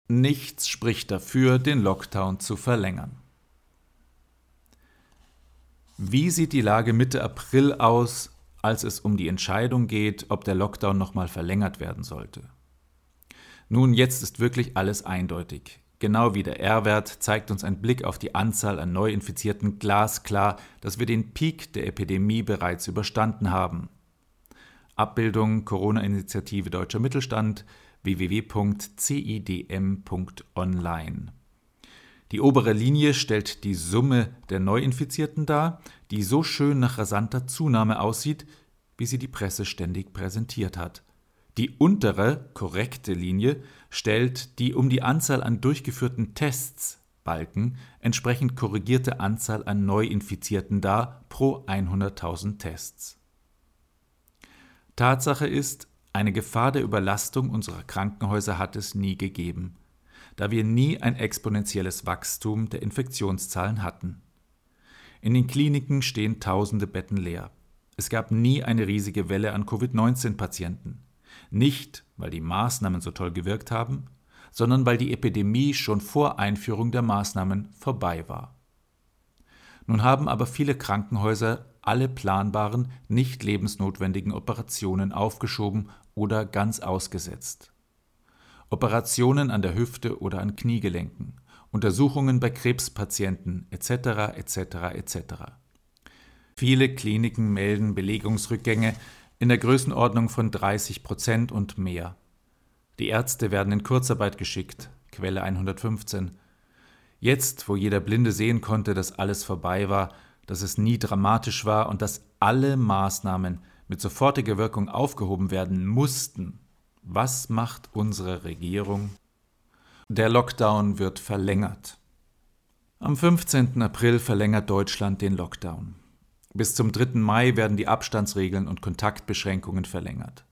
Nichts spricht dafür, den Lockdown zu verlängern. Wie sieht die Lage Mitte April aus, als es um die Entscheidung geht, ob der Lockdown nochmal verlängert werden sollte? Nun, jetzt ist wirklich alles eindeutig. Genau wie der R-Wert zeigt uns ein Blick auf die Anzahl an Neuinfizierten glasklar, dass wir den Peak der Epidemie bereits überstanden haben. Abbildung Corona-Initiative Deutscher Mittelstand www.cidm.online. Die obere Linie stellt die Summe der Neuinfizierten dar, die so schön nach rasanter Zunahme aussieht, wie sie die Presse ständig präsentiert hat. Die untere, korrekte Linie stellt die um die Anzahl an durchgeführten Tests, Balken, entsprechend korrigierte Anzahl an Neuinfizierten dar pro 100.000 Tests. Tatsache ist, eine Gefahr der Überlastung unserer Krankenhäuser hat es nie gegeben, da wir nie ein exponentielles Wachstum der Infektionszahlen hatten. In den Kliniken stehen tausende Betten leer. Es gab nie eine riesige Welle an Covid-19-Patienten. Nicht, weil die Maßnahmen so toll gewirkt haben, sondern weil die Epidemie schon vor Einführung der Maßnahmen vorbei war. Nun haben aber viele Krankenhäuser alle planbaren, nicht lebensnotwendigen Operationen aufgeschoben oder ganz ausgesetzt. Operationen an der Hüfte oder an Kniegelenken, Untersuchungen bei Krebspatienten etc. etc. etc. Viele Kliniken melden Belegungsrückgänge in der Größenordnung von 30% und mehr. Die Ärzte werden in Kurzarbeit geschickt, Quelle 115. Jetzt, wo jeder Blinde sehen konnte, dass alles vorbei war, dass es nie dramatisch war und dass alle Maßnahmen mit sofortiger Wirkung aufgehoben werden mussten, was macht unsere Regierung? Der Lockdown wird verlängert. Am 15. April verlängert Deutschland den Lockdown. Bis zum 3. Mai werden die Abstandsregeln und Kontaktbeschränkungen verlängert.